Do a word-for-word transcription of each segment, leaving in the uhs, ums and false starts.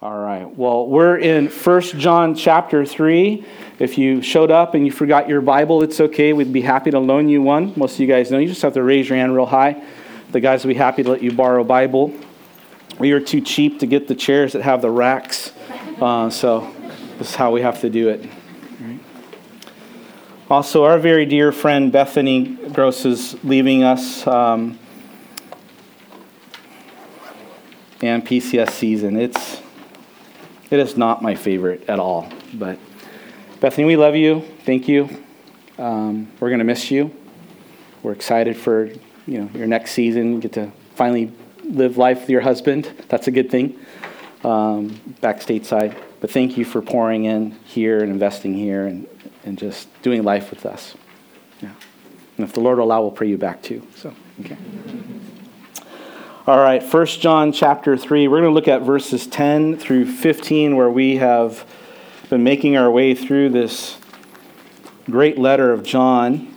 All right. Well, we're in First John chapter three. If you showed up and you forgot your Bible, it's okay. We'd be happy to loan you one. Most of you guys know. You just have to raise your hand real high. The guys will be happy to let you borrow a Bible. We are too cheap to get the chairs that have the racks. Uh, so this is how we have to do it. Right. Also, our very dear friend Bethany Gross is leaving us. Um, and P C S season. It's It is not my favorite at all. But Bethany, we love you. Thank you. Um, we're going to miss you. We're excited for you know your next season. You get to finally live life with your husband. That's a good thing. Um, back stateside. But thank you for pouring in here and investing here and, and just doing life with us. Yeah. And if the Lord will allow, we'll pray you back too. So, okay. All right, First John chapter three. We're going to look at verses ten through fifteen, where we have been making our way through this great letter of John.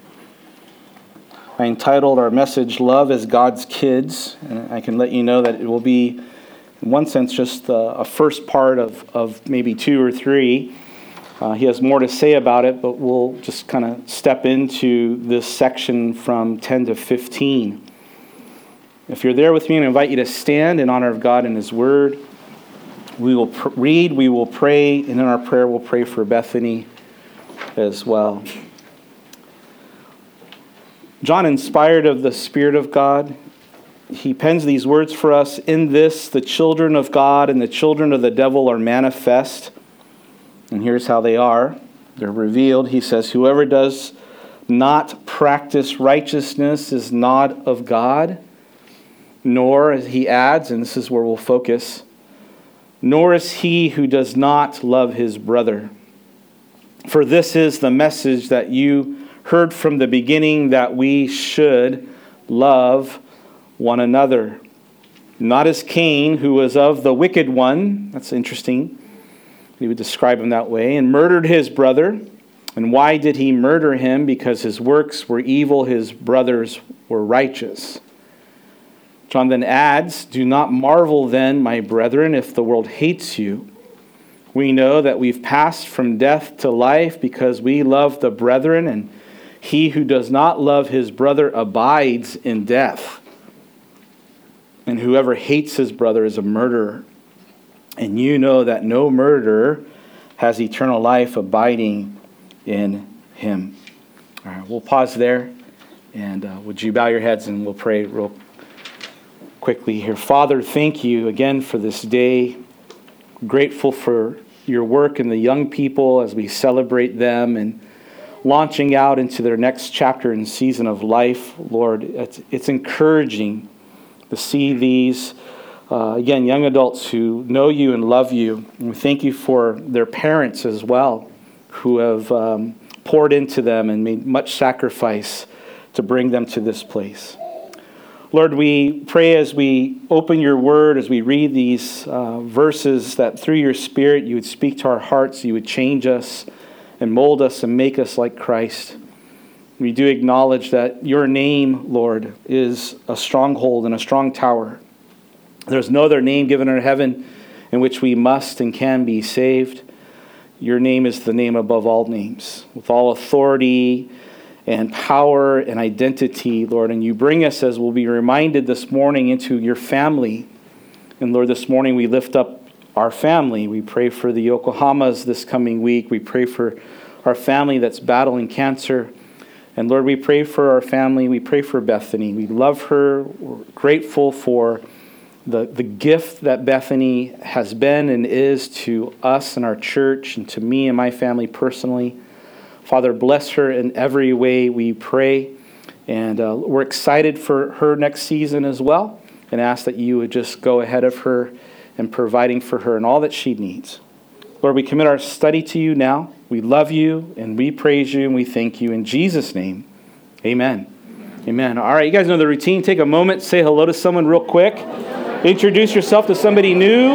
I entitled our message, Love as God's Kids. And I can let you know that it will be, in one sense, just a, a first part of, of maybe two or three. Uh, he has more to say about it, but we'll just kind of step into this section from ten to fifteen. If you're there with me, I invite you to stand in honor of God and His Word. We will pr- read, we will pray, and in our prayer we'll pray for Bethany as well. John, inspired of the Spirit of God, he pens these words for us. In this, the children of God and the children of the devil are manifest. And here's how they are. They're revealed. He says, whoever does not practice righteousness is not of God. Nor, as he adds, and this is where we'll focus, nor is he who does not love his brother. For this is the message that you heard from the beginning, that we should love one another. Not as Cain, who was of the wicked one, that's interesting, he would describe him that way, and murdered his brother. And why did he murder him? Because his works were evil, his brothers were righteous. John then adds, do not marvel then, my brethren, if the world hates you. We know that we've passed from death to life because we love the brethren, and he who does not love his brother abides in death. And whoever hates his brother is a murderer. And you know that no murderer has eternal life abiding in him. All right, we'll pause there. And uh, would you bow your heads and we'll pray real quickly here. Father, thank you again for this day. Grateful for your work in the young people as we celebrate them and launching out into their next chapter and season of life. Lord, it's, it's encouraging to see these, uh, again, young adults who know you and love you. And we thank you for their parents as well, who have um, poured into them and made much sacrifice to bring them to this place. Lord, we pray as we open your word, as we read these uh, verses, that through your Spirit you would speak to our hearts, you would change us and mold us and make us like Christ. We do acknowledge that your name, Lord, is a stronghold and a strong tower. There's no other name given in heaven in which we must and can be saved. Your name is the name above all names, with all authority and power and identity, Lord. And you bring us, as we'll be reminded this morning, into your family. And Lord, this morning we lift up our family. We pray for the Yokohamas this coming week. We pray for our family that's battling cancer. And Lord, we pray for our family. We pray for Bethany. We love her. We're grateful for the, the gift that Bethany has been and is to us and our church and to me and my family personally. Father, bless her in every way, we pray. And uh, we're excited for her next season as well, and ask that you would just go ahead of her and providing for her and all that she needs. Lord, we commit our study to you now. We love you, and we praise you, and we thank you. In Jesus' name, amen. Amen. Amen. All right, you guys know the routine. Take a moment, say hello to someone real quick. Introduce yourself to somebody new,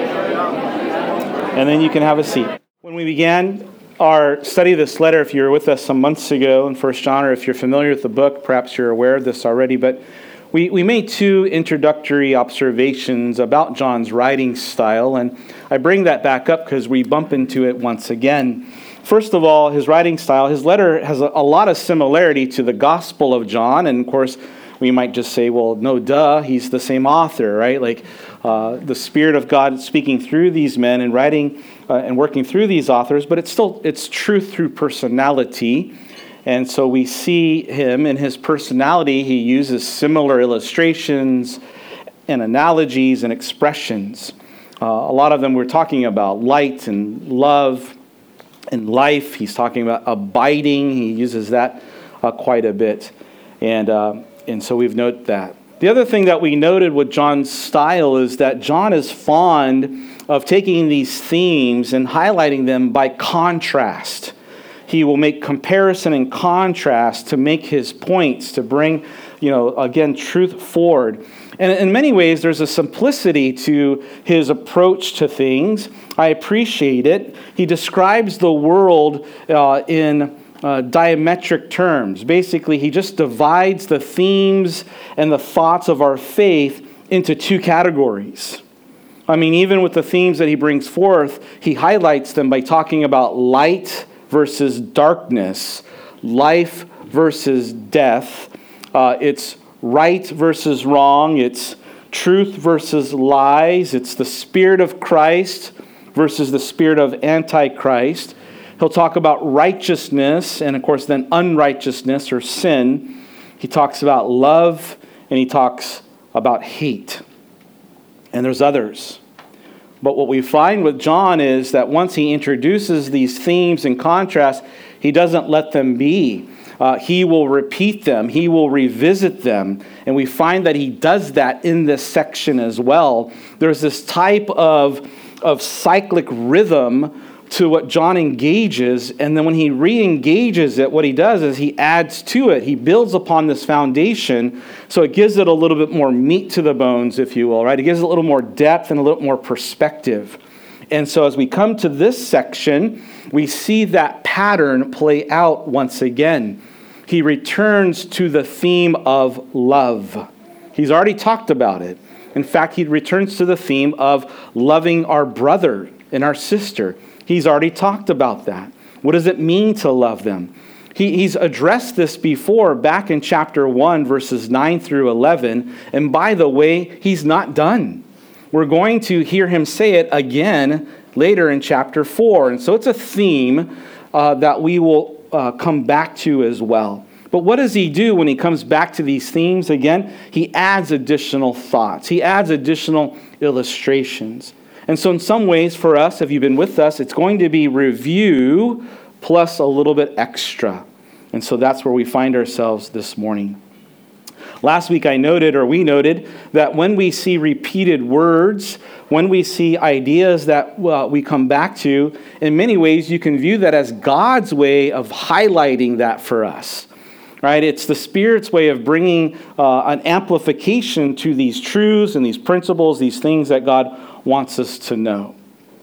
and then you can have a seat. When we began our study of this letter, if you were with us some months ago in First John, or if you're familiar with the book, perhaps you're aware of this already, but we, we made two introductory observations about John's writing style, and I bring that back up because we bump into it once again. First of all, his writing style, his letter has a, a lot of similarity to the Gospel of John, and of course, we might just say, well, no, duh, he's the same author, right? Like uh, the Spirit of God speaking through these men and writing uh, and working through these authors, but it's still, it's truth through personality. And so we see him in his personality. He uses similar illustrations and analogies and expressions. Uh, a lot of them we're talking about light and love and life. He's talking about abiding. He uses that uh, quite a bit. And uh, And so we've noted that. The other thing that we noted with John's style is that John is fond of taking these themes and highlighting them by contrast. He will make comparison and contrast to make his points, to bring, you know, again, truth forward. And in many ways, there's a simplicity to his approach to things. I appreciate it. He describes the world uh, in Uh, diametric terms. Basically, he just divides the themes and the thoughts of our faith into two categories. I mean, even with the themes that he brings forth, he highlights them by talking about light versus darkness, life versus death. Uh, it's right versus wrong. It's truth versus lies. It's the Spirit of Christ versus the spirit of Antichrist. He'll talk about righteousness and, of course, then unrighteousness or sin. He talks about love and he talks about hate. And there's others. But what we find with John is that once he introduces these themes and contrasts, he doesn't let them be. Uh, he will repeat them. He will revisit them. And we find that he does that in this section as well. There's this type of, of cyclic rhythm to what John engages, and then when he re-engages it, what he does is he adds to it. He builds upon this foundation, so it gives it a little bit more meat to the bones, if you will, right? It gives it a little more depth and a little more perspective. And so as we come to this section, we see that pattern play out once again. He returns to the theme of love. He's already talked about it. In fact, he returns to the theme of loving our brother and our sister. He's already talked about that. What does it mean to love them? He, he's addressed this before back in chapter one, verses nine through eleven. And by the way, he's not done. We're going to hear him say it again later in chapter four. And so it's a theme uh, that we will uh, come back to as well. But what does he do when he comes back to these themes again? He adds additional thoughts. He adds additional illustrations. And so in some ways for us, if you've been with us, it's going to be review plus a little bit extra. And so that's where we find ourselves this morning. Last week I noted, or we noted, that when we see repeated words, when we see ideas that uh, we come back to, in many ways you can view that as God's way of highlighting that for us. Right? It's the Spirit's way of bringing uh, an amplification to these truths and these principles, these things that God wants us to know.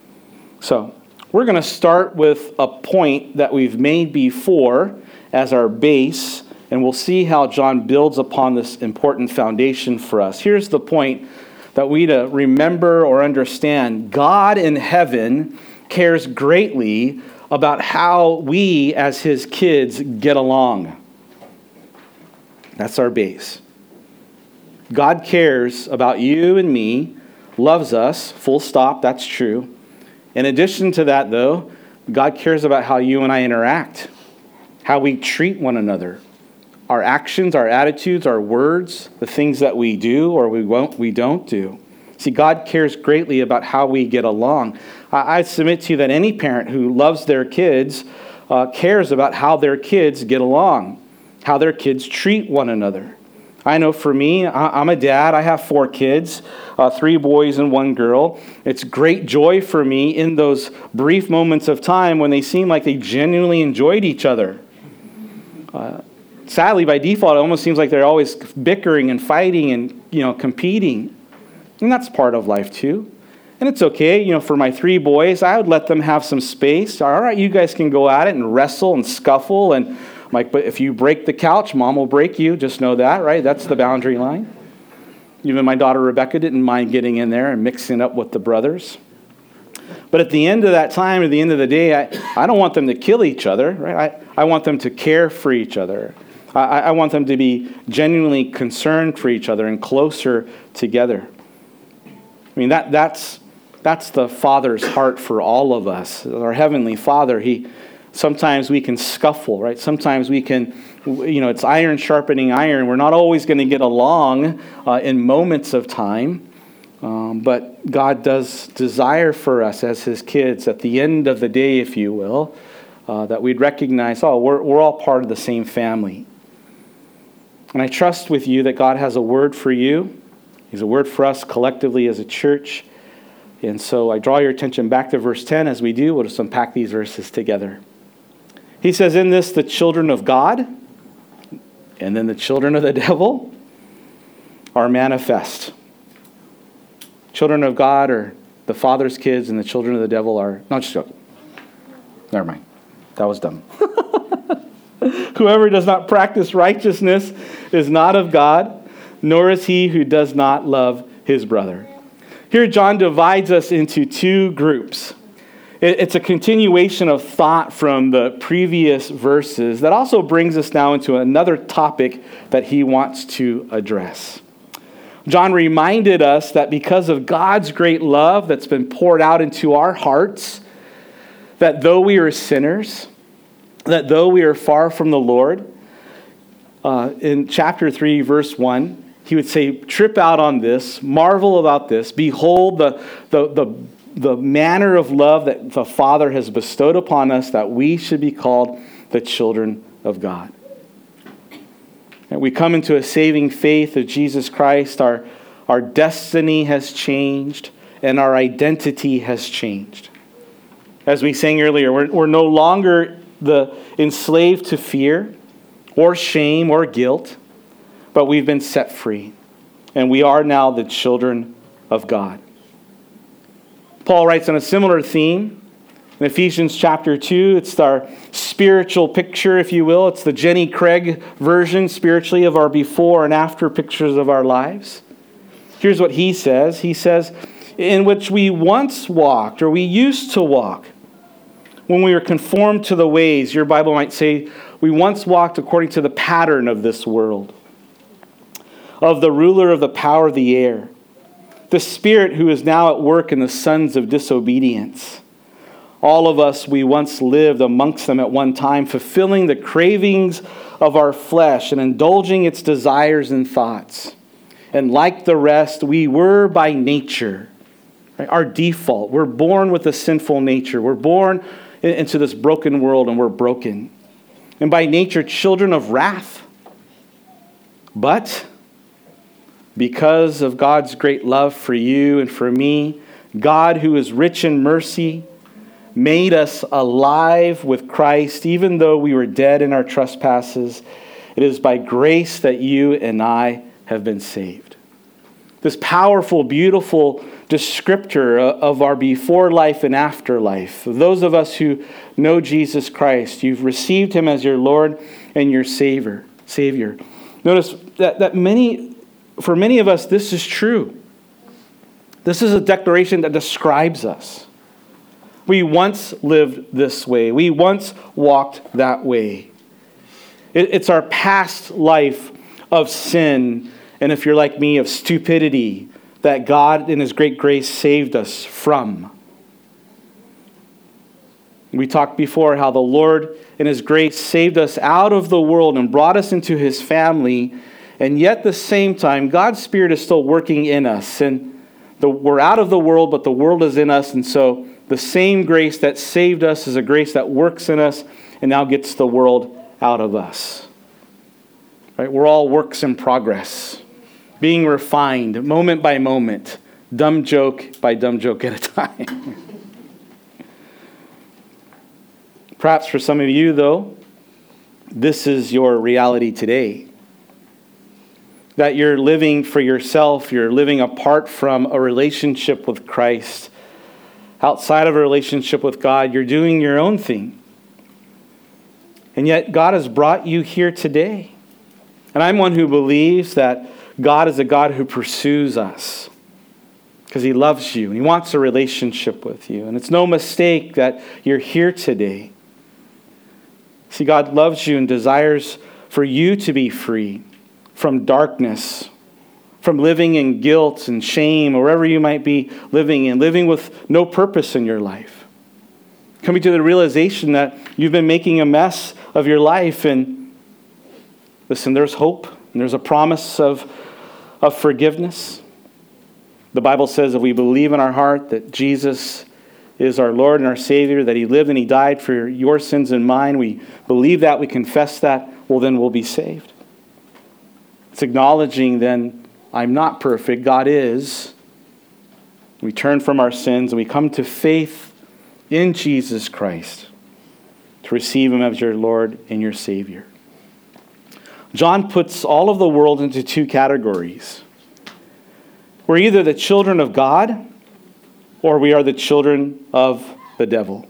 So, we're going to start with a point that we've made before as our base, and we'll see how John builds upon this important foundation for us. Here's the point that we to remember or understand. God in heaven cares greatly about how we as his kids get along. That's our base. God cares about you and me, loves us, full stop, that's true. In addition to that, though, God cares about how you and I interact, how we treat one another, our actions, our attitudes, our words, the things that we do or we won't, we don't do. See, God cares greatly about how we get along. I, I submit to you that any parent who loves their kids uh, cares about how their kids get along, how their kids treat one another. I know for me, I'm a dad. I have four kids, uh, three boys and one girl. It's great joy for me in those brief moments of time when they seem like they genuinely enjoyed each other. Uh, sadly, by default, it almost seems like they're always bickering and fighting and, you know, competing. And that's part of life too. And it's okay, you know, for my three boys, I would let them have some space. All right, you guys can go at it and wrestle and scuffle and Like, but if you break the couch, mom will break you. Just know that, right? That's the boundary line. Even my daughter Rebecca didn't mind getting in there and mixing up with the brothers. But at the end of that time, at the end of the day, I, I don't want them to kill each other, right? I, I want them to care for each other. I, I want them to be genuinely concerned for each other and closer together. I mean, that that's that's the Father's heart for all of us. Our Heavenly Father, He sometimes we can scuffle, right? Sometimes we can, you know, it's iron sharpening iron. We're not always going to get along uh, in moments of time. Um, but God does desire for us as His kids at the end of the day, if you will, uh, that we'd recognize, oh, we're, we're all part of the same family. And I trust with you that God has a word for you. He has a word for us collectively as a church. And so I draw your attention back to verse ten. As we do, we'll just unpack these verses together. He says, in this, the children of God and then the children of the devil are manifest. Children of God are the Father's kids, and the children of the devil are... No, just joking. Never mind. That was dumb. Whoever does not practice righteousness is not of God, nor is he who does not love his brother. Here, John divides us into two groups. It's a continuation of thought from the previous verses that also brings us now into another topic that he wants to address. John reminded us that because of God's great love that's been poured out into our hearts, that though we are sinners, that though we are far from the Lord, uh, in chapter three, verse one, he would say, trip out on this, marvel about this, behold the, the, the, the manner of love that the Father has bestowed upon us, that we should be called the children of God. And we come into a saving faith of Jesus Christ, our, our destiny has changed, and our identity has changed. As we sang earlier, we're, we're no longer the enslaved to fear or shame or guilt, but we've been set free. And we are now the children of God. Paul writes on a similar theme in Ephesians chapter two. It's our spiritual picture, if you will. It's the Jenny Craig version spiritually of our before and after pictures of our lives. Here's what he says. He says, in which we once walked, or we used to walk, when we were conformed to the ways, your Bible might say, we once walked according to the pattern of this world, of the ruler of the power of the air, the spirit who is now at work in the sons of disobedience. All of us, we once lived amongst them at one time, fulfilling the cravings of our flesh and indulging its desires and thoughts. And like the rest, we were by nature, right, our default. We're born with a sinful nature. We're born into this broken world, and we're broken. And by nature, children of wrath. But because of God's great love for you and for me, God, who is rich in mercy, made us alive with Christ, even though we were dead in our trespasses. It is by grace that you and I have been saved. This powerful, beautiful descriptor of our before life and after life. Those of us who know Jesus Christ, you've received him as your Lord and your Savior. Savior. Notice that, that many, for many of us, this is true. This is a declaration that describes us. We once lived this way. We once walked that way. It, it's our past life of sin, and if you're like me, of stupidity, that God in his great grace saved us from. We talked before how the Lord in his grace saved us out of the world and brought us into his family, and yet at the same time, God's Spirit is still working in us. And the, we're out of the world, but the world is in us, and so the same grace that saved us is a grace that works in us and now gets the world out of us. Right? We're all works in progress, being refined moment by moment, dumb joke by dumb joke at a time. Perhaps for some of you, though, this is your reality today. That you're living for yourself, you're living apart from a relationship with Christ. Outside of a relationship with God, you're doing your own thing. And yet God has brought you here today. And I'm one who believes that God is a God who pursues us because he loves you and he wants a relationship with you. And it's no mistake that you're here today. See, God loves you and desires for you to be free from darkness, from living in guilt and shame, or wherever you might be living in, living with no purpose in your life. Coming to the realization that you've been making a mess of your life, and listen, there's hope, and there's a promise of, of forgiveness. The Bible says if we believe in our heart that Jesus is our Lord and our Savior, that he lived and he died for your sins and mine, we believe that, we confess that, well, then we'll be saved. It's acknowledging then, I'm not perfect, God is. We turn from our sins and we come to faith in Jesus Christ to receive him as your Lord and your Savior. John puts all of the world into two categories. We're either the children of God or we are the children of the devil.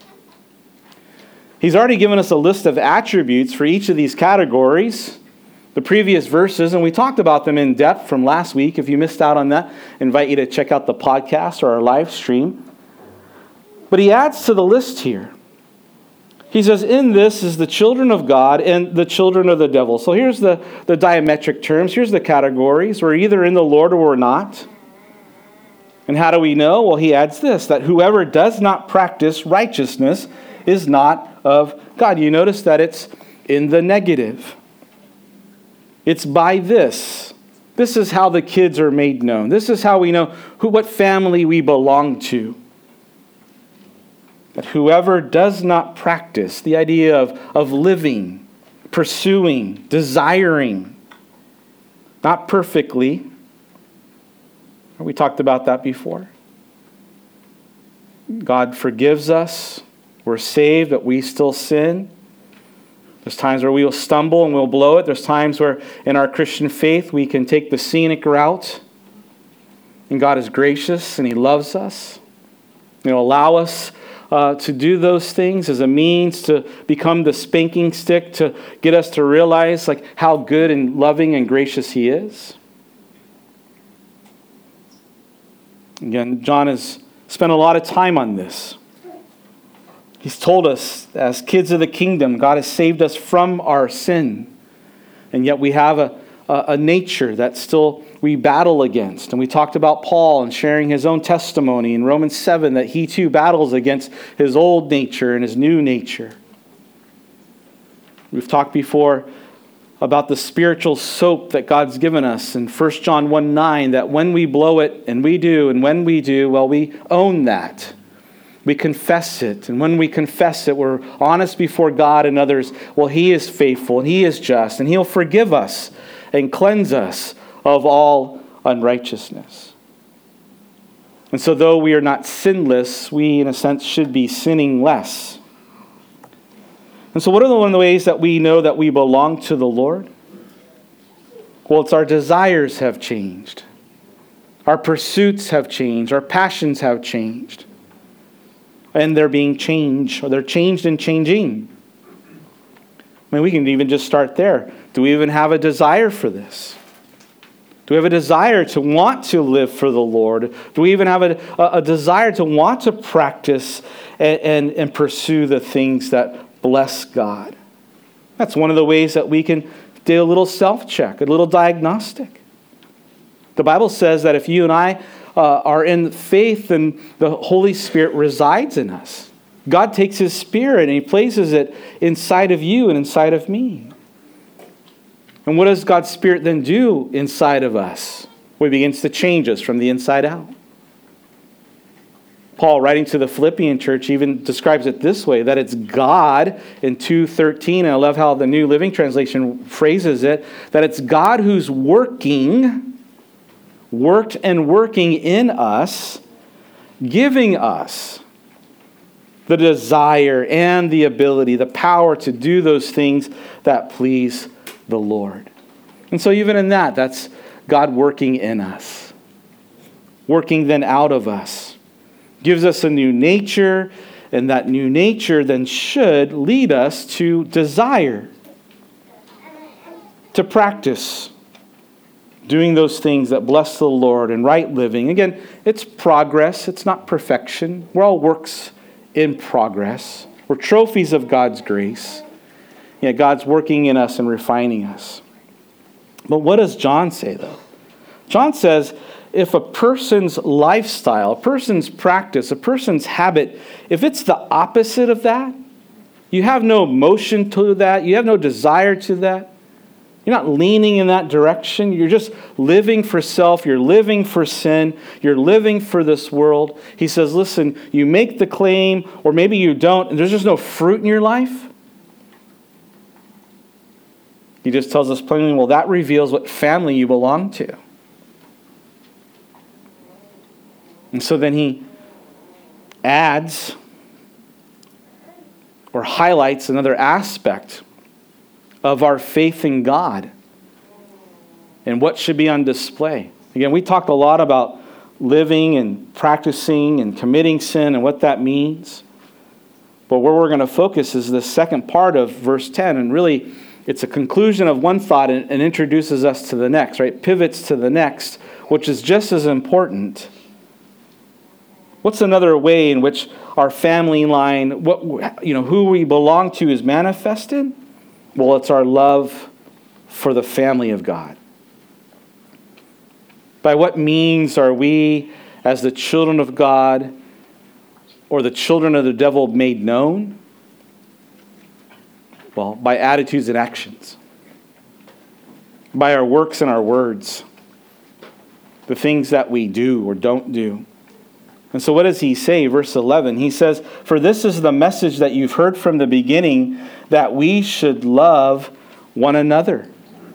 He's already given us a list of attributes for each of these categories. The previous verses, and we talked about them in depth from last week. If you missed out on that, I invite you to check out the podcast or our live stream. But he adds to the list here. He says, in this is the children of God and the children of the devil. So here's the, the diametric terms. Here's the categories. We're either in the Lord or we're not. And how do we know? Well, he adds this, that whoever does not practice righteousness is not of God. You notice that it's in the negative. It's by this. This is how the kids are made known. This is how we know who, what family we belong to. That whoever does not practice, the idea of, of living, pursuing, desiring, not perfectly. We talked about that before. God forgives us. We're saved, but we still sin. There's times where we will stumble and we'll blow it. There's times where in our Christian faith we can take the scenic route. And God is gracious and he loves us. He'll allow us uh, to do those things as a means to become the spanking stick to get us to realize like how good and loving and gracious he is. Again, John has spent a lot of time on this. He's told us, as kids of the kingdom, God has saved us from our sin. And yet we have a, a, a nature that still we battle against. And we talked about Paul and sharing his own testimony in Romans seven that he too battles against his old nature and his new nature. We've talked before about the spiritual soap that God's given us in First John one nine, that when we blow it, and we do, and when we do, well, we own that. We confess it. And when we confess it, we're honest before God and others. Well, he is faithful and he is just, and he'll forgive us and cleanse us of all unrighteousness. And so though we are not sinless, we in a sense should be sinning less. And so what are the one of the ways that we know that we belong to the Lord? Well, it's our desires have changed. Our pursuits have changed. Our passions have changed. And they're being changed, or they're changed and changing. I mean, we can even just start there. Do we even have a desire for this? Do we have a desire to want to live for the Lord? Do we even have a, a desire to want to practice and, and, and pursue the things that bless God? That's one of the ways that we can do a little self-check, a little diagnostic. The Bible says that if you and I uh, are in faith, then the Holy Spirit resides in us. God takes his Spirit and he places it inside of you and inside of me. And what does God's Spirit then do inside of us? Well, he begins to change us from the inside out. Paul, writing to the Philippian church, even describes it this way, that it's God in two thirteen, and I love how the New Living Translation phrases it, that it's God who's working, worked and working in us, giving us the desire and the ability, the power to do those things that please the Lord. And so even in that, that's God working in us, working then out of us. Gives us a new nature, And that new nature then should lead us to desire, to practice doing those things that bless the Lord and right living. Again, it's progress. It's not perfection. We're all works in progress. We're trophies of God's grace. Yeah, God's working in us and refining us. But what does John say, though? John says, if a person's lifestyle, a person's practice, a person's habit, if it's the opposite of that, you have no emotion to that, you have no desire to that, you're not leaning in that direction. You're just living for self. You're living for sin. You're living for this world. He says, listen, you make the claim, or maybe you don't, and there's just no fruit in your life. He just tells us plainly, well, that reveals what family you belong to. And so then he adds or highlights another aspect of our faith in God and what should be on display. Again, we talked a lot about living and practicing and committing sin and what that means. But where we're going to focus is the second part of verse ten. And really, it's a conclusion of one thought and, and introduces us to the next, right? Pivots to the next, which is just as important. What's another way in which our family line, what you know, who we belong to is manifested? Well, it's our love for the family of God. By what means are we, as the children of God, or the children of the devil, made known? Well, by attitudes and actions. By our works and our words. The things that we do or don't do. And so what does he say? Verse eleven, he says, for this is the message that you've heard from the beginning, that we should love one another.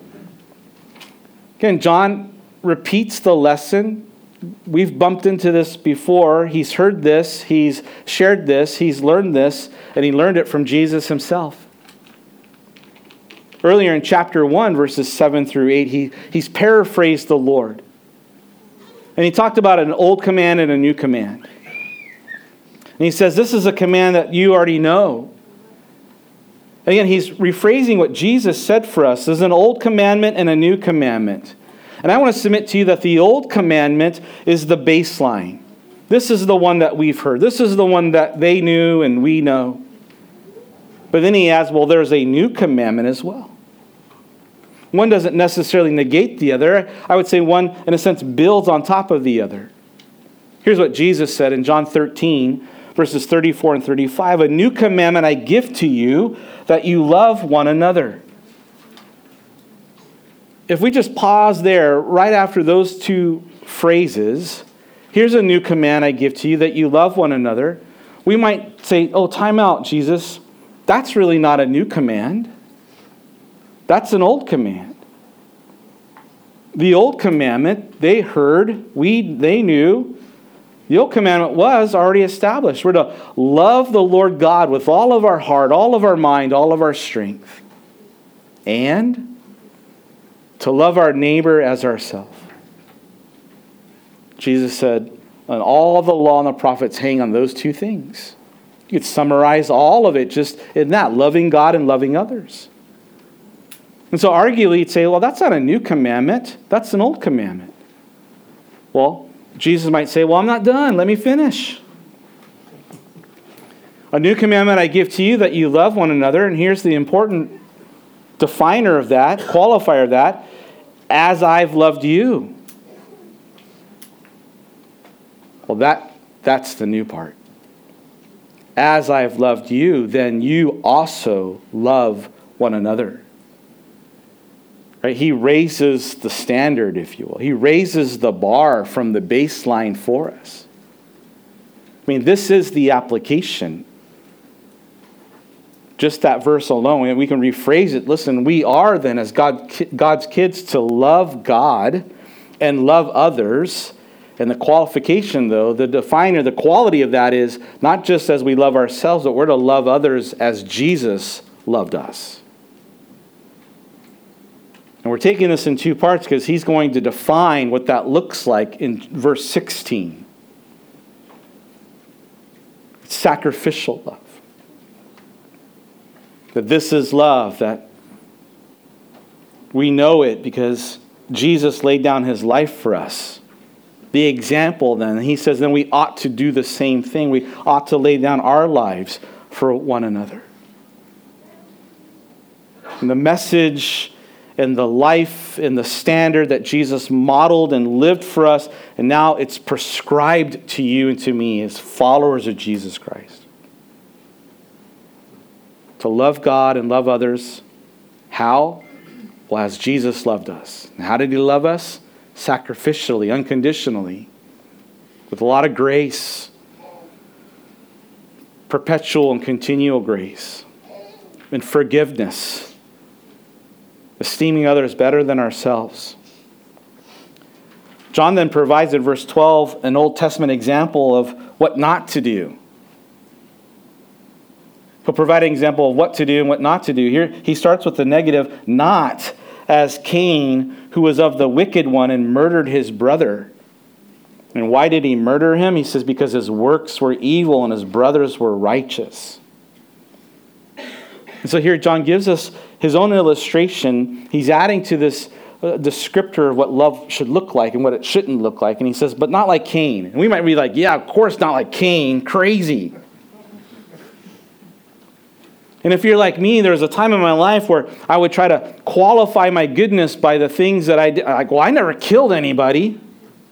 Again, John repeats the lesson. We've bumped into this before. He's heard this. He's shared this. He's learned this. And he learned it from Jesus himself. Earlier in chapter one, verses seven through eight, he, he's paraphrased the Lord. And he talked about an old command and a new command. And he says, this is a command that you already know. And again, he's rephrasing what Jesus said for us. There's an old commandment and a new commandment. And I want to submit to you that the old commandment is the baseline. This is the one that we've heard. This is the one that they knew and we know. But then he adds, well, there's a new commandment as well. One doesn't necessarily negate the other. I would say one, in a sense, builds on top of the other. Here's what Jesus said in John thirteen, verses thirty-four and thirty-five. A new commandment I give to you, that you love one another. If we just pause there, right after those two phrases, here's a new command I give to you, that you love one another. We might say, oh, time out, Jesus. That's really not a new command. That's an old command. The old commandment, they heard, we they knew. The old commandment was already established. We're to love the Lord God with all of our heart, all of our mind, all of our strength. And to love our neighbor as ourselves. Jesus said, and all the law and the prophets hang on those two things. You could summarize all of it just in that, loving God and loving others. And so arguably you'd say, well, that's not a new commandment. That's an old commandment. Well, Jesus might say, well, I'm not done. Let me finish. A new commandment I give to you, that you love one another. And here's the important definer of that, qualifier of that, as I've loved you. Well, that that's the new part. As I've loved you, then you also love one another. Right? He raises the standard, if you will. He raises the bar from the baseline for us. I mean, this is the application. Just that verse alone, we can rephrase it. Listen, we are then, as God, God's kids, to love God and love others. And the qualification, though, the definer, the quality of that is not just as we love ourselves, but we're to love others as Jesus loved us. And we're taking this in two parts because he's going to define what that looks like in verse sixteen. It's sacrificial love. That this is love, that we know it because Jesus laid down his life for us. The example then, he says, then we ought to do the same thing. We ought to lay down our lives for one another. And the message and the life and the standard that Jesus modeled and lived for us, and now it's prescribed to you and to me as followers of Jesus Christ. To love God and love others. How? Well, as Jesus loved us. And how did he love us? Sacrificially, unconditionally, with a lot of grace, perpetual and continual grace, and forgiveness, esteeming others better than ourselves. John then provides in verse twelve an Old Testament example of what not to do. He'll provide an example of what to do and what not to do. Here he starts with the negative, not as Cain, who was of the wicked one and murdered his brother. And why did he murder him? He says because his works were evil and his brothers were righteous. And so here John gives us his own illustration. He's adding to this uh, descriptor of what love should look like and what it shouldn't look like. And he says, but not like Cain. And we might be like, yeah, of course not like Cain. Crazy. And if you're like me, there was a time in my life where I would try to qualify my goodness by the things that I did. Like, well, I never killed anybody.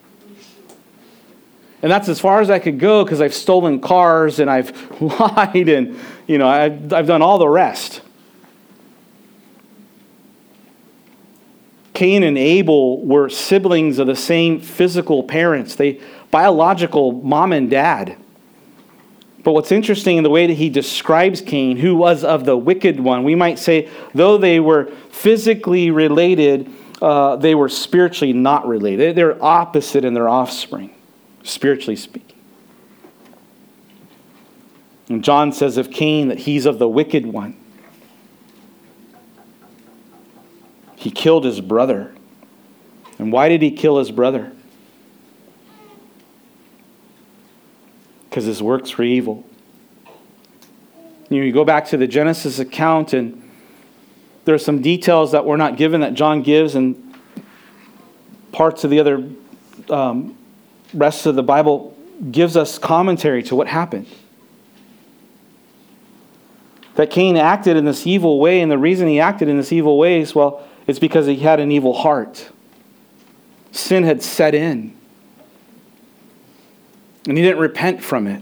And that's as far as I could go because I've stolen cars and I've lied and, you know, I've, I've done all the rest. Cain and Abel were siblings of the same physical parents. They biological mom and dad. But what's interesting in the way that he describes Cain, who was of the wicked one, we might say, though they were physically related, uh, they were spiritually not related. They're opposite in their offspring, spiritually speaking. And John says of Cain that he's of the wicked one. He killed his brother. And why did he kill his brother? Because his works were evil. You know, you go back to the Genesis account and there are some details that were not given that John gives, and parts of the other um, rest of the Bible gives us commentary to what happened. That Cain acted in this evil way, and the reason he acted in this evil way is, well, it's because he had an evil heart. Sin had set in. And he didn't repent from it.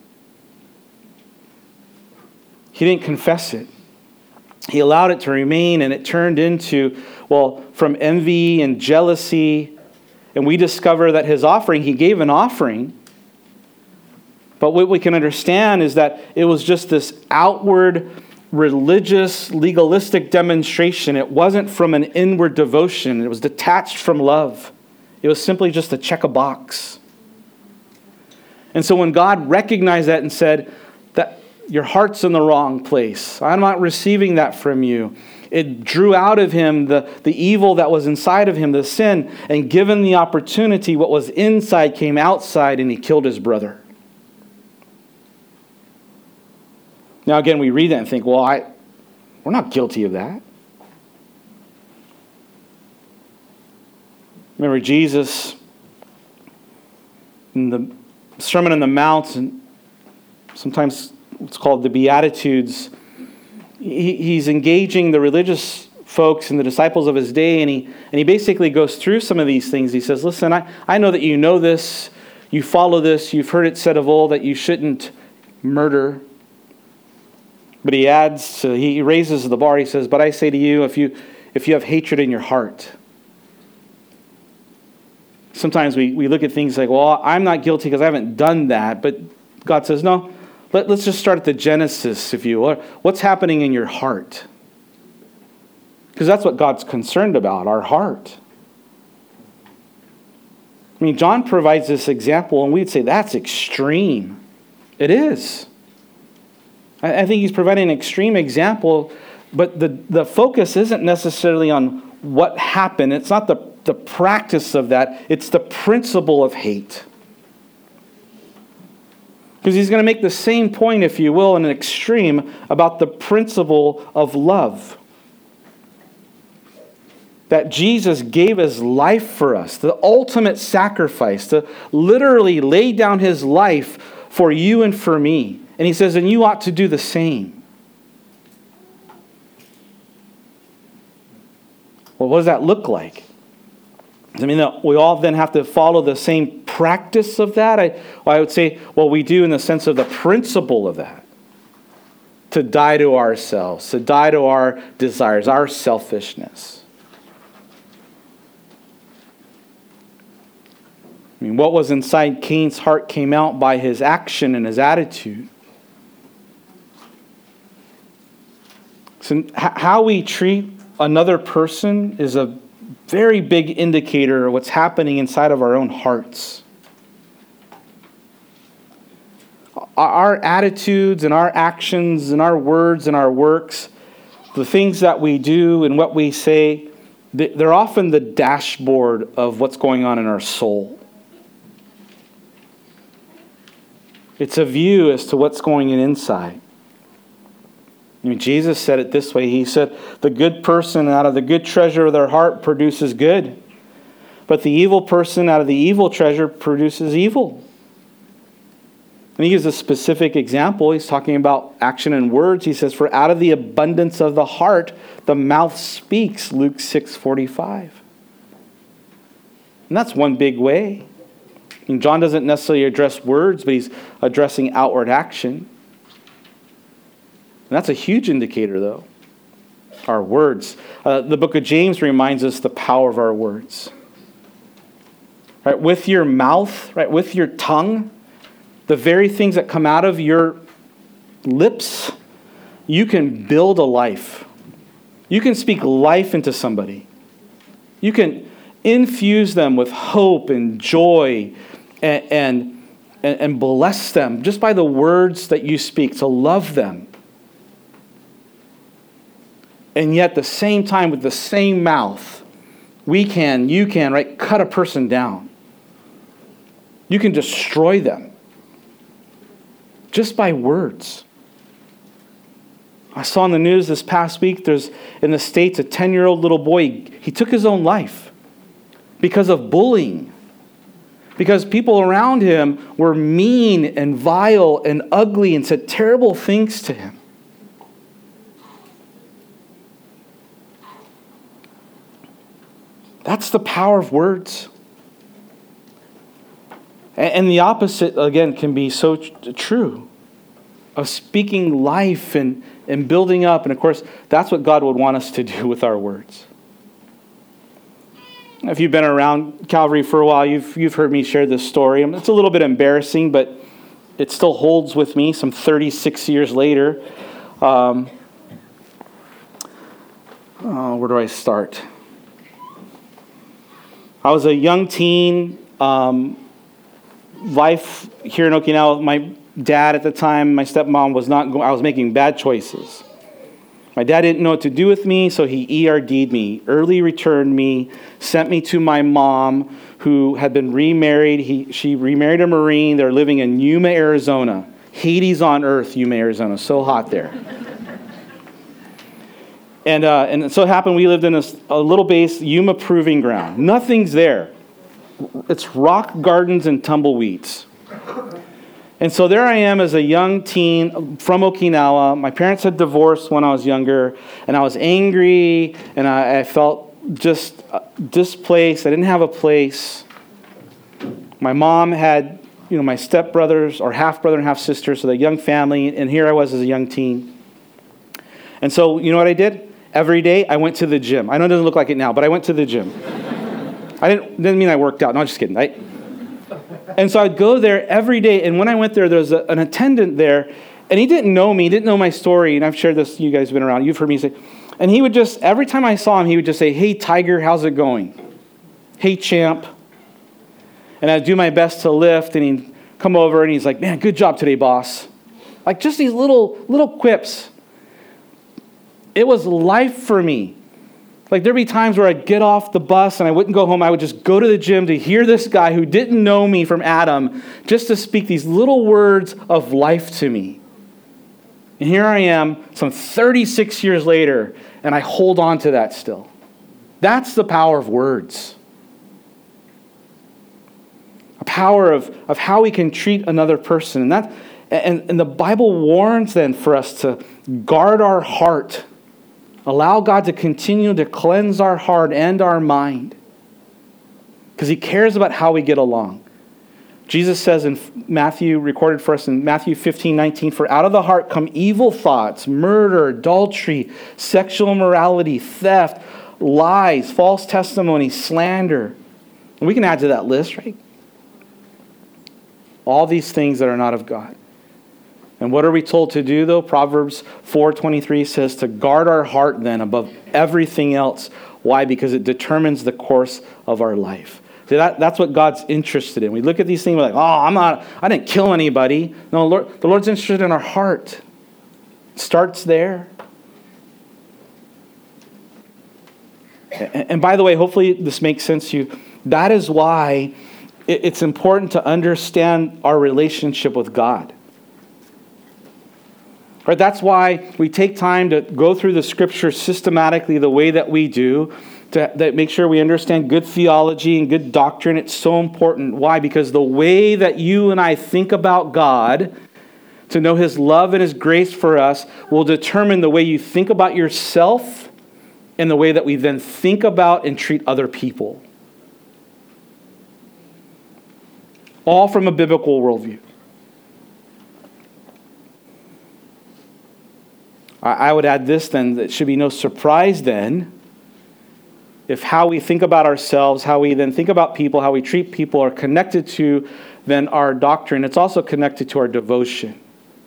He didn't confess it. He allowed it to remain, and it turned into, well, from envy and jealousy. And we discover that his offering, he gave an offering. But what we can understand is that it was just this outward, religious, legalistic demonstration. It wasn't from an inward devotion. It was detached from love. It was simply just to check a box. And so when God recognized that and said that your heart's in the wrong place, I'm not receiving that from you, it drew out of him the, the evil that was inside of him, the sin, and given the opportunity, what was inside came outside, and he killed his brother. Now again, we read that and think, well, I, we're not guilty of that. Remember Jesus in the Sermon on the Mount, and sometimes it's called the Beatitudes. He, he's engaging the religious folks and the disciples of his day, and he and he basically goes through some of these things. He says, listen, I, I know that you know this, you follow this, you've heard it said of old that you shouldn't murder. But he adds, to, he raises the bar, he says, but I say to you, if you if you have hatred in your heart. Sometimes we, we look at things like, well, I'm not guilty because I haven't done that. But God says, no, let, let's just start at the Genesis, if you will. What's happening in your heart? Because that's what God's concerned about, our heart. I mean, John provides this example, and we'd say that's extreme. It is. I, I think he's providing an extreme example, but the, the focus isn't necessarily on what happened. It's not the the practice of that. It's the principle of hate. Because he's going to make the same point, if you will, in an extreme about the principle of love. That Jesus gave his life for us, the ultimate sacrifice, to literally lay down his life for you and for me. And he says, and you ought to do the same. Well, what does that look like? I mean, we all then have to follow the same practice of that. I, well, I would say, well, we do in the sense of the principle of that. To die to ourselves, to die to our desires, our selfishness. I mean, what was inside Cain's heart came out by his action and his attitude. So how we treat another person is a very big indicator of what's happening inside of our own hearts. Our attitudes and our actions and our words and our works, the things that we do and what we say, they're often the dashboard of what's going on in our soul. It's a view as to what's going on inside. I mean, Jesus said it this way. He said, the good person out of the good treasure of their heart produces good. But the evil person out of the evil treasure produces evil. And he gives a specific example. He's talking about action and words. He says, for out of the abundance of the heart, the mouth speaks. Luke six forty-five. And that's one big way. And John doesn't necessarily address words, but he's addressing outward action. And that's a huge indicator, though. Our words. Uh, the book of James reminds us the power of our words. Right? With your mouth, right? With your tongue, the very things that come out of your lips, you can build a life. You can speak life into somebody. You can infuse them with hope and joy and, and, and bless them just by the words that you speak, to love them. And yet, at the same time, with the same mouth, we can, you can, right, cut a person down. You can destroy them just by words. I saw in the news this past week, there's in the States a ten-year-old little boy, he took his own life because of bullying. Because people around him were mean and vile and ugly and said terrible things to him. That's the power of words. And the opposite, again, can be so true. Of speaking life and, and building up. And of course, that's what God would want us to do with our words. If you've been around Calvary for a while, you've, you've heard me share this story. It's a little bit embarrassing, but it still holds with me some thirty-six years later. Um, oh, where do I start? I was a young teen. Um, life here in Okinawa, my dad at the time, my stepmom, was not going, I was making bad choices. My dad didn't know what to do with me, so he E R D'd me, early returned me, sent me to my mom, who had been remarried. He, she remarried a Marine. They're living in Yuma, Arizona. Hades on earth, Yuma, Arizona. So hot there. And uh, and it so happened we lived in a, a little base, Yuma Proving Ground. Nothing's there. It's rock gardens and tumbleweeds. And so there I am as a young teen from Okinawa. My parents had divorced when I was younger, and I was angry, and I, I felt just displaced. I didn't have a place. My mom had, you know, my stepbrothers, or half-brother and half-sister, so the young family, and here I was as a young teen. And so, you know what I did? Every day, I went to the gym. I know it doesn't look like it now, but I went to the gym. I didn't, didn't mean I worked out. No, I'm just kidding. I, and so I'd go there every day, and when I went there, there was a, an attendant there, and he didn't know me, he didn't know my story, and I've shared this, you guys have been around, you've heard me say, and he would just, every time I saw him, he would just say, hey, Tiger, how's it going? Hey, champ. And I'd do my best to lift, and he'd come over, and he's like, man, good job today, boss. Like just these little, little quips. It was life for me. Like there'd be times where I'd get off the bus and I wouldn't go home. I would just go to the gym to hear this guy who didn't know me from Adam just to speak these little words of life to me. And here I am, some thirty-six years later, and I hold on to that still. That's the power of words. A power of, of how we can treat another person. And, that, and, and the Bible warns then for us to guard our heart. Allow God to continue to cleanse our heart and our mind. Because he cares about how we get along. Jesus says in Matthew, recorded for us in Matthew fifteen nineteen, for out of the heart come evil thoughts, murder, adultery, sexual immorality, theft, lies, false testimony, slander. And we can add to that list, right? All these things that are not of God. And what are we told to do, though? Proverbs four twenty-three says to guard our heart then above everything else. Why? Because it determines the course of our life. See, that, that's what God's interested in. We look at these things, we're like, oh, I'm not, I didn't kill anybody. No, Lord, the Lord's interested in our heart. It starts there. And, and by the way, hopefully this makes sense to you. That is why it, it's important to understand our relationship with God. Right, that's why we take time to go through the Scripture systematically the way that we do, to that make sure we understand good theology and good doctrine. It's so important. Why? Because the way that you and I think about God, to know His love and His grace for us, will determine the way you think about yourself and the way that we then think about and treat other people. All from a biblical worldview. I would add this then, that it should be no surprise then if how we think about ourselves, how we then think about people, how we treat people are connected to then our doctrine. It's also connected to our devotion.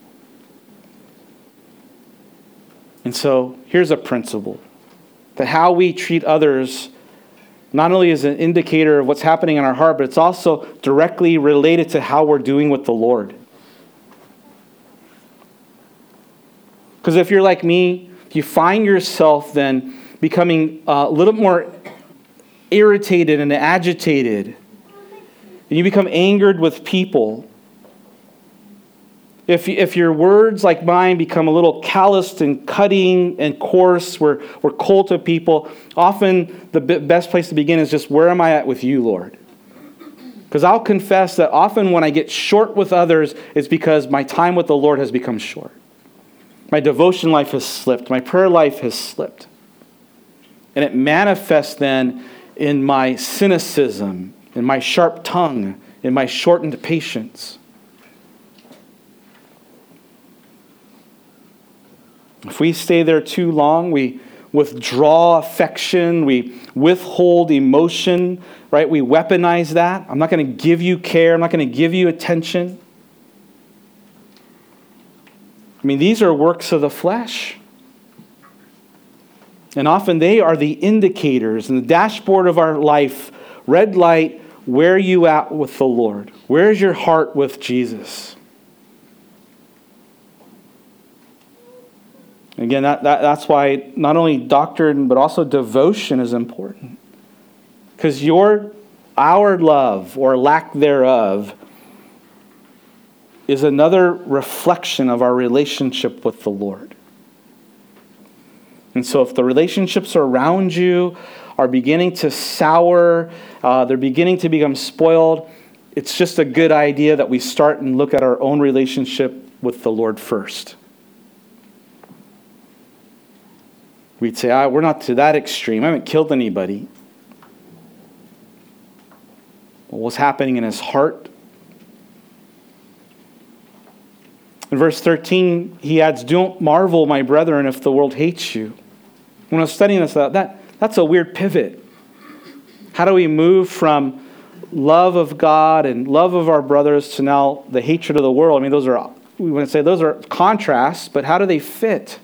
And so here's a principle, that how we treat others not only is an indicator of what's happening in our heart, but it's also directly related to how we're doing with the Lord. Because if you're like me, you find yourself then becoming a little more irritated and agitated. And you become angered with people. If, if your words, like mine, become a little calloused and cutting and coarse, we're, we're cold to people, often the best place to begin is just, where am I at with you, Lord? Because I'll confess that often when I get short with others, it's because my time with the Lord has become short. My devotion life has slipped. My prayer life has slipped. And it manifests then in my cynicism, in my sharp tongue, in my shortened patience. If we stay there too long, we withdraw affection, we withhold emotion, right? We weaponize that. I'm not going to give you care. I'm not going to give you attention. I mean, these are works of the flesh. And often they are the indicators and the dashboard of our life. Red light, where are you at with the Lord? Where's your heart with Jesus? Again, that, that, that's why not only doctrine, but also devotion is important. Because your, our love, or lack thereof, is another reflection of our relationship with the Lord. And so if the relationships around you are beginning to sour, uh, they're beginning to become spoiled, it's just a good idea that we start and look at our own relationship with the Lord first. We'd say, ah, we're not to that extreme. I haven't killed anybody. Well, what's happening in his heart? In verse thirteen, he adds, don't marvel, my brethren, if the world hates you. When I was studying this, that, that's a weird pivot. How do we move from love of God and love of our brothers to now the hatred of the world? I mean, those are, we want to say those are contrasts, but how do they fit?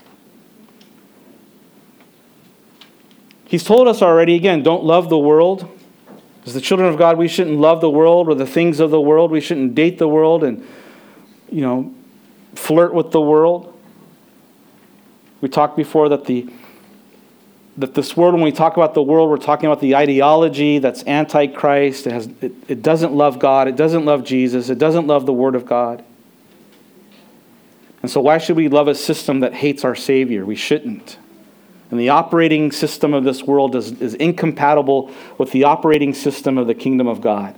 He's told us already, again, don't love the world. As the children of God, we shouldn't love the world or the things of the world. We shouldn't date the world and, you know, flirt with the world. We talked before that the that this world, when we talk about the world, we're talking about the ideology that's anti-Christ. It, has, it, it doesn't love God. It doesn't love Jesus. It doesn't love the Word of God. And so why should we love a system that hates our Savior? We shouldn't. And the operating system of this world is, is incompatible with the operating system of the kingdom of God.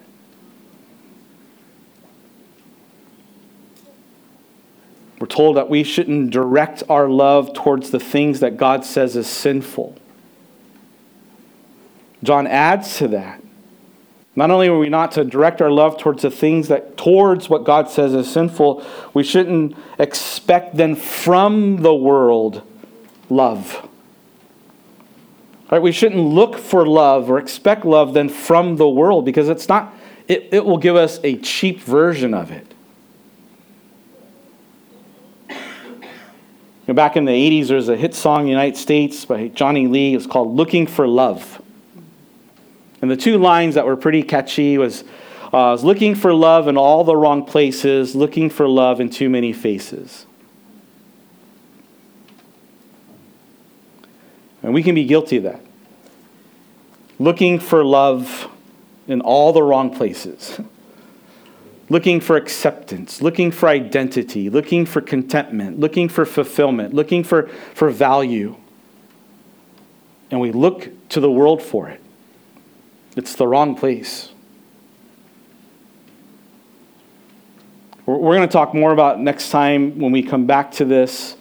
We're told that we shouldn't direct our love towards the things that God says is sinful. John adds to that. Not only are we not to direct our love towards the things that, towards what God says is sinful, we shouldn't expect then from the world love. Right? We shouldn't look for love or expect love then from the world, because it's not, it, it will give us a cheap version of it. You know, back in the eighties, there was a hit song in the United States by Johnny Lee. It was called Looking for Love. And the two lines that were pretty catchy was, uh, I was looking for love in all the wrong places, looking for love in too many faces. And we can be guilty of that. Looking for love in all the wrong places. Looking for acceptance, looking for identity, looking for contentment, looking for fulfillment, looking for, for value. And we look to the world for it. It's the wrong place. We're, we're going to talk more about next time when we come back to this,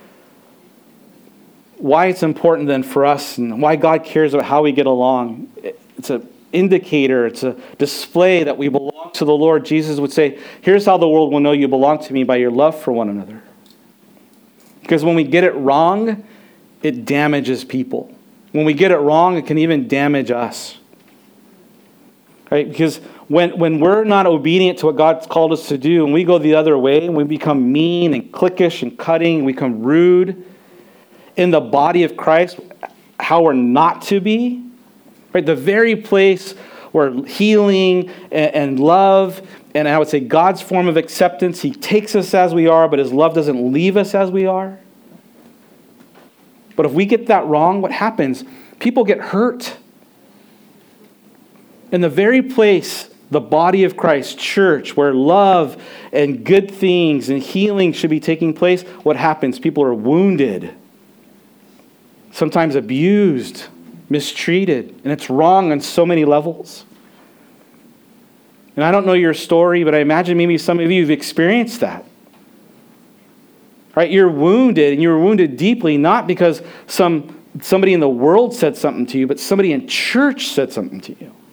why it's important then for us and why God cares about how we get along. It's an indicator, it's a display that we belong to the Lord. Jesus would say, here's how the world will know you belong to me, by your love for one another. Because when we get it wrong, it damages people. When we get it wrong, it can even damage us. Right? Because when, when we're not obedient to what God's called us to do, and we go the other way, and we become mean and cliquish and cutting, and we become rude in the body of Christ, how we're not to be, right? The very place where healing and, and love, and I would say God's form of acceptance, He takes us as we are, but His love doesn't leave us as we are. But if we get that wrong, what happens? People get hurt. In the very place, the body of Christ, church, where love and good things and healing should be taking place, what happens? People are wounded, sometimes abused, mistreated, and it's wrong on so many levels. And I don't know your story, but I imagine maybe some of you have experienced that. Right? You're wounded, and you're wounded deeply, not because some somebody in the world said something to you, but somebody in church said something to you.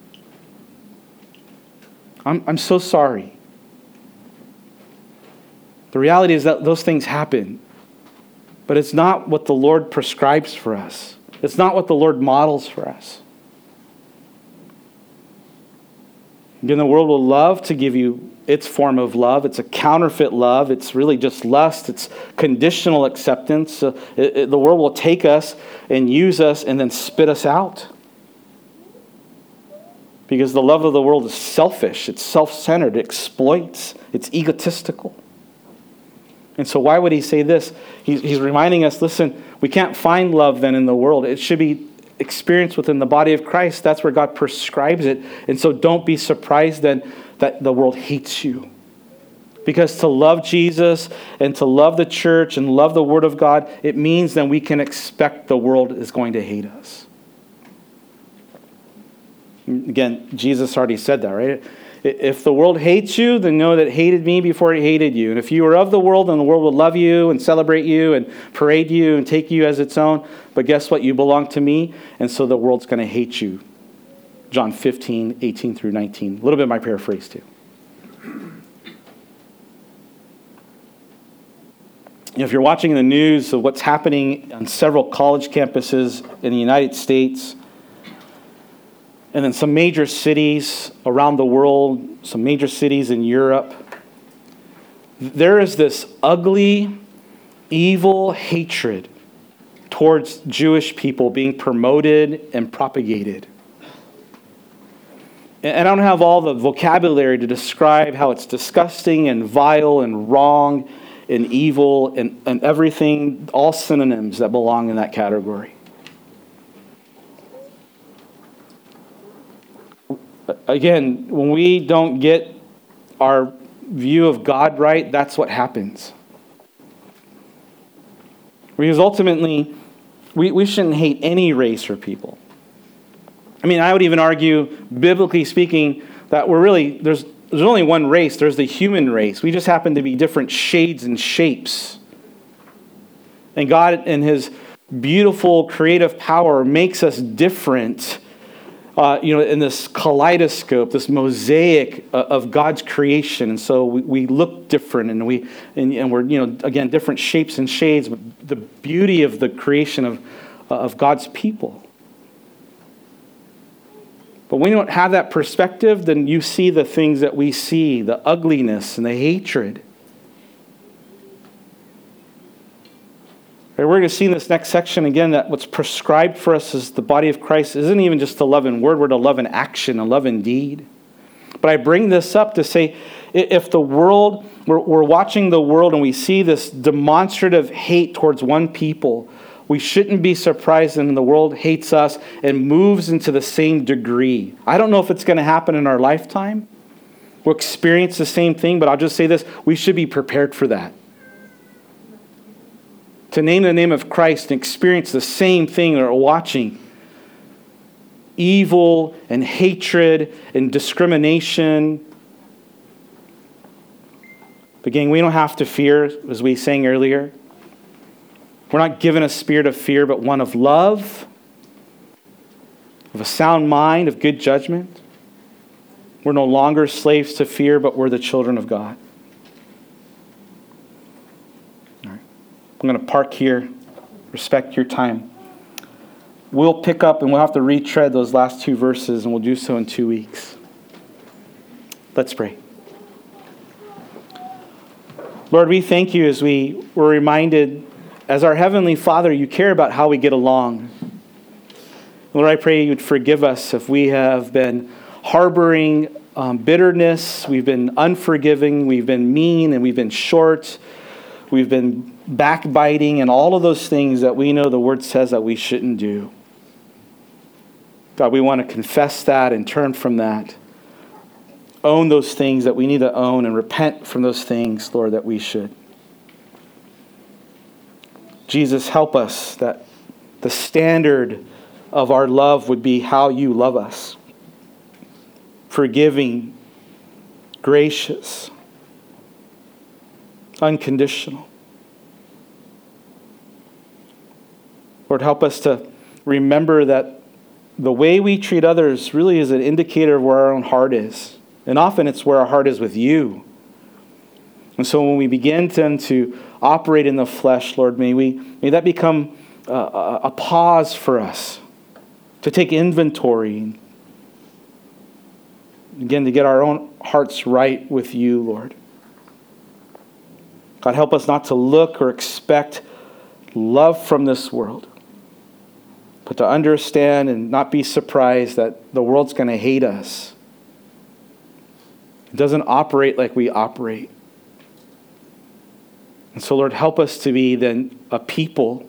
I'm, I'm so sorry. The reality is that those things happen, but it's not what the Lord prescribes for us. It's not what the Lord models for us. Again, the world will love to give you its form of love. It's a counterfeit love. It's really just lust. It's conditional acceptance. Uh, it, it, the world will take us and use us and then spit us out. Because the love of the world is selfish. It's self-centered. It exploits. It's egotistical. And so why would he say this? He's, he's reminding us, listen, we can't find love then in the world. It should be experienced within the body of Christ. That's where God prescribes it. And so don't be surprised then that the world hates you. Because to love Jesus and to love the church and love the Word of God, it means then we can expect the world is going to hate us. Again, Jesus already said that, right? If the world hates you, then know that it hated me before it hated you. And if you are of the world, then the world will love you and celebrate you and parade you and take you as its own. But guess what? You belong to me, and so the world's going to hate you. John fifteen, eighteen through nineteen. A little bit of my paraphrase too. You know, if you're watching the news of what's happening on several college campuses in the United States, and then some major cities around the world, some major cities in Europe, there is this ugly, evil hatred towards Jewish people being promoted and propagated. And I don't have all the vocabulary to describe how it's disgusting and vile and wrong and evil and, and everything, all synonyms that belong in that category. again, when we don't get our view of God right, that's what happens. Because ultimately, we, we shouldn't hate any race or people. I mean, I would even argue, biblically speaking, that we're really, there's, there's only one race. There's the human race. We just happen to be different shades and shapes. And God, in His beautiful creative power, makes us different, uh, you know, in this kaleidoscope, this mosaic of God's creation. And so we, we look different, and we and, and we're, you know, again, different shapes and shades. But the beauty of the creation of of God's people. But when you don't have that perspective, then you see the things that we see, the ugliness and the hatred. We're going to see in this next section again that what's prescribed for us as the body of Christ isn't even just a love in word, we're to love in action, a love in deed. But I bring this up to say, if the world, we're, we're watching the world and we see this demonstrative hate towards one people, we shouldn't be surprised when the world hates us and moves into the same degree. I don't know if it's going to happen in our lifetime. We'll experience the same thing, but I'll just say this, we should be prepared for that. To name the name of Christ and experience the same thing that we're watching. Evil and hatred and discrimination. But gang, we don't have to fear, as we sang earlier. We're not given a spirit of fear, but one of love, of a sound mind, of good judgment. We're no longer slaves to fear, but we're the children of God. I'm going to park here, respect your time. We'll pick up and we'll have to retread those last two verses, and we'll do so in two weeks. Let's pray. Lord, we thank you as we were reminded, as our Heavenly Father, you care about how we get along. Lord, I pray you would forgive us if we have been harboring um, bitterness, we've been unforgiving, we've been mean, and we've been short, we've been backbiting, and all of those things that we know the Word says that we shouldn't do. God, we want to confess that and turn from that. Own those things that we need to own and repent from those things, Lord, that we should. Jesus, help us that the standard of our love would be how you love us. Forgiving, gracious, unconditional. Lord, help us to remember that the way we treat others really is an indicator of where our own heart is. And often it's where our heart is with you. And so when we begin then to operate in the flesh, Lord, may we may that become a, a, a pause for us to take inventory. Again, to get our own hearts right with you, Lord. God, help us not to look or expect love from this world, but to understand and not be surprised that the world's going to hate us. It doesn't operate like we operate. And so, Lord, help us to be then a people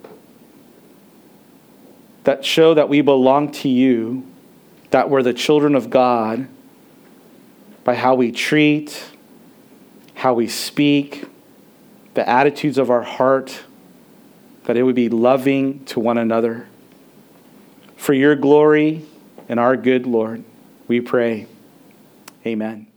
that show that we belong to you, that we're the children of God, by how we treat, how we speak, the attitudes of our heart, that it would be loving to one another. For your glory and our good, Lord, we pray. Amen.